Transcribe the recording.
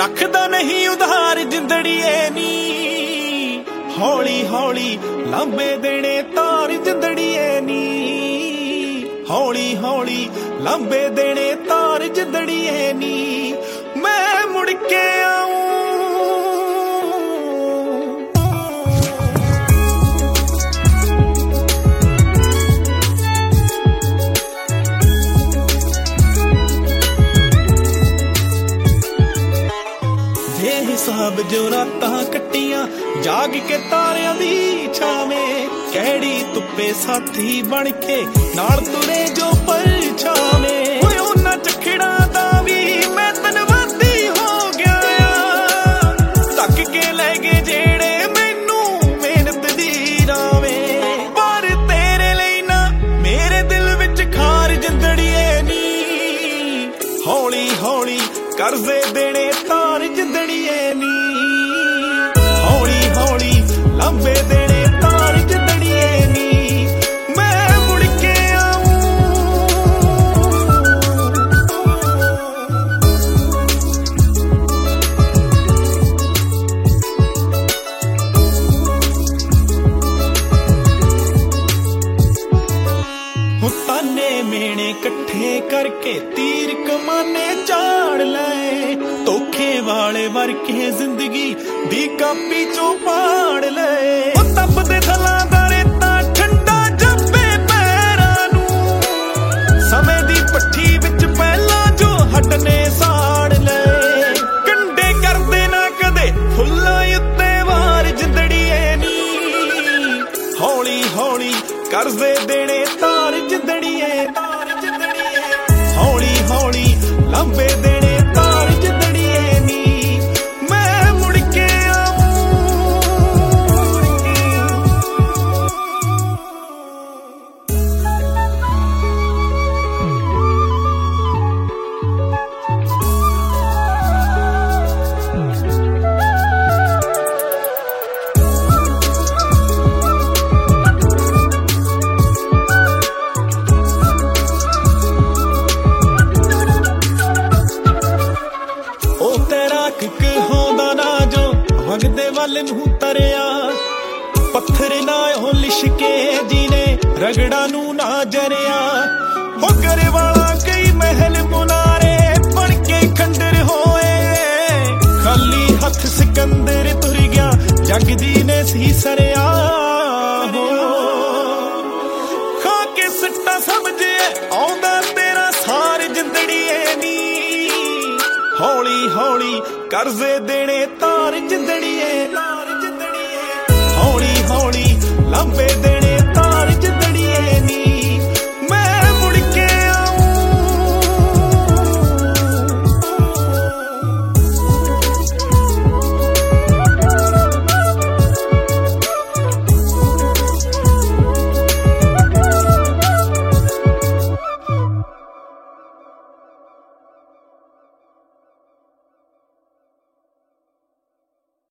रखदा नहीं उधार जिंदड़िए नी, हौली हौली लांबे देने तार जिंदड़िए नी, हौली हौली लांबे देने तार जिंदड़िए नी। मैं मुड़ के आऊं हिसाब जो रातां कट्टियां जाग के तारियां दी छावें, कैड़ी तुप्पे साथी बन के नाल तुरे जो परछावें। ओए उन्हां चखड़ा दा वी मैं धन्नवादी हो गया, तक के लै गए जेड़े मैनू मेहनत दी रावें। पर तेरे लई ना मेरे दिल विच खार जिंदड़िए नी, हौली हौली करजे देने तार जिंदड़िए नी, हौली हौली लांबे देने तार जिंदड़िए नी। मैं मुड़ के आऊं ताने मेने कट्ठे करके तीर कमाने चाड़ ले, धोखे वाले वर्के जिंदगी दी कापी चो पाड़ ले। तपदे थलां दा रेता ठंडा जब्बे पैरां नूं, समय दी पट्ठी विच पहला जो हटने साड़ ले। कंडे करदे ना कदे फुल्लां उत्ते वार जिंदड़िए नी, हौली हौली करजे देने तार जिंदड़िए, हौली हौली लांबे देने तार जिंदड़िए नी। मैं मुड़ के वगदे वल नूं तरिया, पत्थर ना हो लिशके जीने रगड़ा नूं ना जरिया। हो करे वाला कई महल मुनारे बन के खंडर होए, खाली हथ सिकंदर तुर गया जगदी ने सी सरिया। हो खा के सिट्टा समझे आउंदा तेरा सार जिंदड़िए नी, हौली हौली करजे देने तार जिंदड़िए, हौली हौली लांबे देने